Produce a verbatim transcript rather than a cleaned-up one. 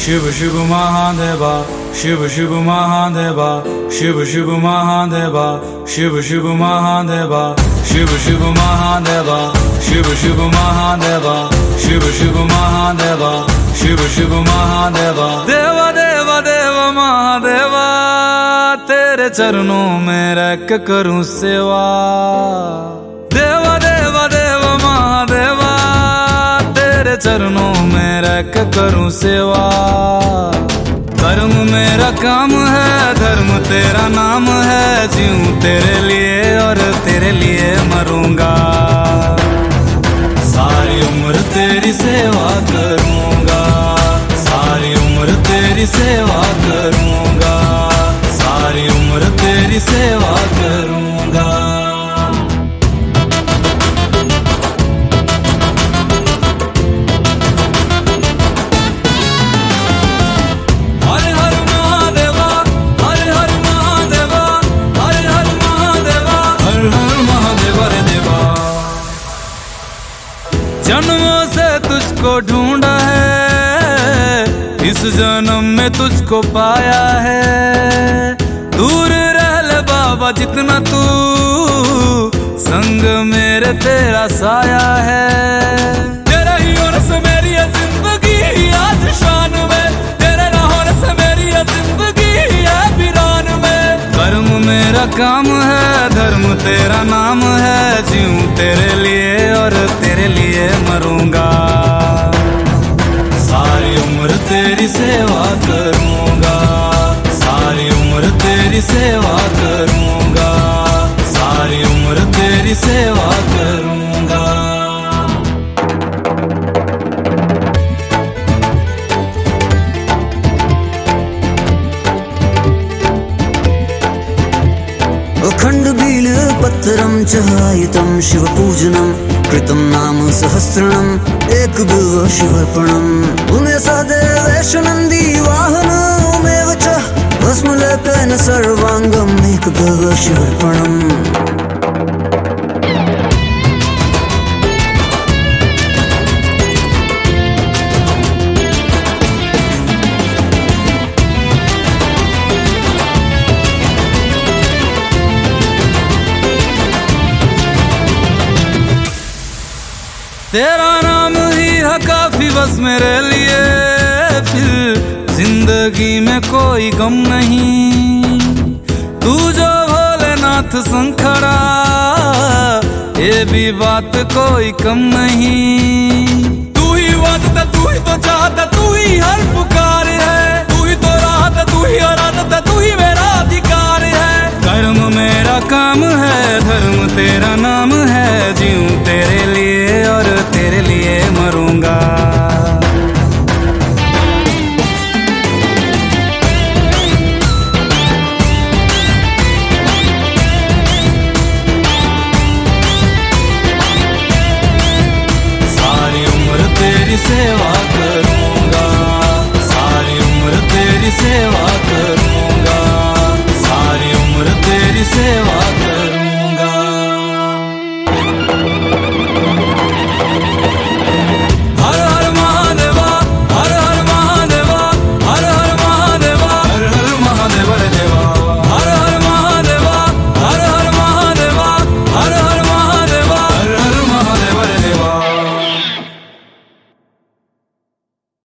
शिव शिव महादेवा शिव शिव महादेवा शिव शिव महादेवा शिव शिव महादेवा शिव शिव महादेवा शिव शिव महादेवा शिव शिव महादेवा शिव शिव महादेवा देवा देवा देवा महादेवा तेरे चरणों में रह के करूं सेवा। देवा देवा देवा महादेवा तेरे चरणों में रह के करूं सेवा। कर्म मेरा काम है धर्म तेरा नाम है, जीऊं तेरे लिए और तेरे लिए मरूंगा। सारी उम्र तेरी सेवा करूंगा, सारी उम्र तेरी सेवा करूंगा, सारी उम्र तेरी सेवा करूंगा। जन्मों से तुझको ढूंढा है, इस जन्म में तुझको पाया है। दूर रह ले बाबा जितना तू, संग मेरे तेरा साया है। तेरा ही होने से मेरी है जिंदगी आज शान में, तेरे ना होने से मेरी है जिंदगी है वीरान में। कर्म मेरा काम है धर्म तेरा नाम है, जीऊं तेरे लिए और तेरे लिए मरूंगा। सारी उम्र तेरी सेवा करूंगा, सारी उम्र तेरी सेवा करूंगा, सारी उम्र तेरी सेवा करूंगा। अखंड बील पत्रम चहायितं शिवपूजनं कृतं नाम सहस्रणं एक बिल्व शिवर्पणम्। उमे सदेवेश नन्दी वाहनमेव च भस्मलेपेन सर्वांगम् एक बिल्व शिवर्पणम्। तेरा नाम ही है काफी बस मेरे लिए, फिर जिंदगी में कोई गम नहीं। तू जो भोलेनाथ शंकरा ये भी बात कोई कम नहीं। तू ही वादता तू ही तो चाहता तू ही हर पुकार है, तू ही तो राहत तू ही आराधता तू ही मेरा अधिकार है। कर्म मेरा काम है धर्म तेरा नाम